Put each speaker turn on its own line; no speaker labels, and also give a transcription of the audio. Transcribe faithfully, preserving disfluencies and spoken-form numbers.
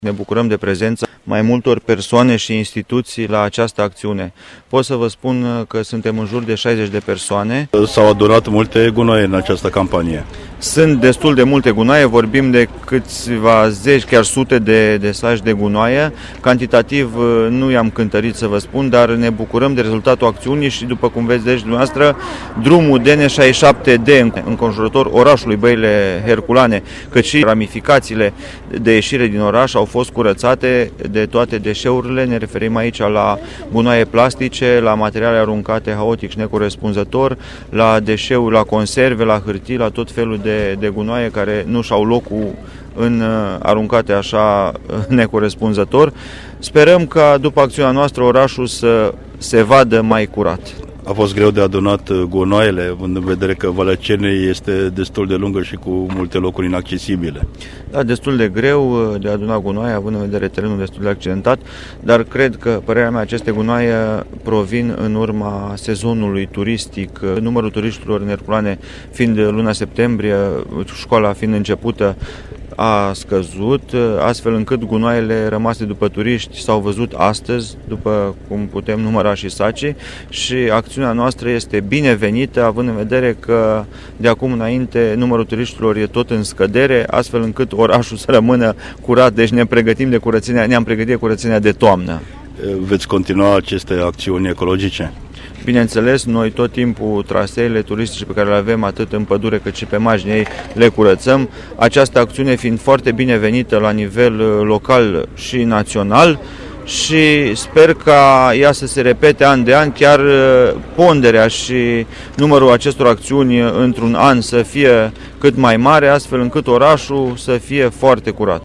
Ne bucurăm de prezența mai multor persoane și instituții la această acțiune. Pot să vă spun că suntem în jur de șaizeci de persoane.
S-au adunat multe gunoaie în această campanie.
Sunt destul de multe gunoaie, vorbim de câțiva zeci, chiar sute de, de saci de gunoaie. Cantitativ nu i-am cântărit să vă spun, dar ne bucurăm de rezultatul acțiunii și, după cum vedeți dumneavoastră, drumul D N șaizeci și șapte D înconjurător orașului Băile Herculane, cât și ramificațiile de ieșire din oraș au fost curățate de toate deșeurile. Ne referim aici la gunoaie plastice, la materiale aruncate haotic și necorespunzător, la deșeuri, la conserve, la hârtii, la tot felul de De, de gunoaie care nu și-au locul în aruncate așa necorespunzător. Sperăm ca după acțiunea noastră orașul să se vadă mai curat.
A fost greu de adunat gunoaiele, având în vedere că Valea Cernei este destul de lungă și cu multe locuri inaccesibile.
Da, destul de greu de adunat gunoaie, având în vedere terenul destul de accidentat, dar cred că, părerea mea, aceste gunoaie provin în urma sezonului turistic. Numărul turiștilor în Herculane fiind luna septembrie, școala fiind începută, a scăzut, astfel încât gunoaiele rămase după turiști s-au văzut astăzi, după cum putem număra și sacii, și acțiunea noastră este binevenită, având în vedere că de acum înainte numărul turiștilor e tot în scădere, astfel încât orașul să rămână curat, deci ne pregătim de curățenia, ne-am pregătit de curățenia de toamnă.
Veți continua aceste acțiuni ecologice?
Bineînțeles, noi tot timpul traseele turistice pe care le avem atât în pădure cât și pe marginea ei le curățăm. Această acțiune fiind foarte binevenită la nivel local și național și sper ca ea să se repete an de an, chiar ponderea și numărul acestor acțiuni într-un an să fie cât mai mare, astfel încât orașul să fie foarte curat.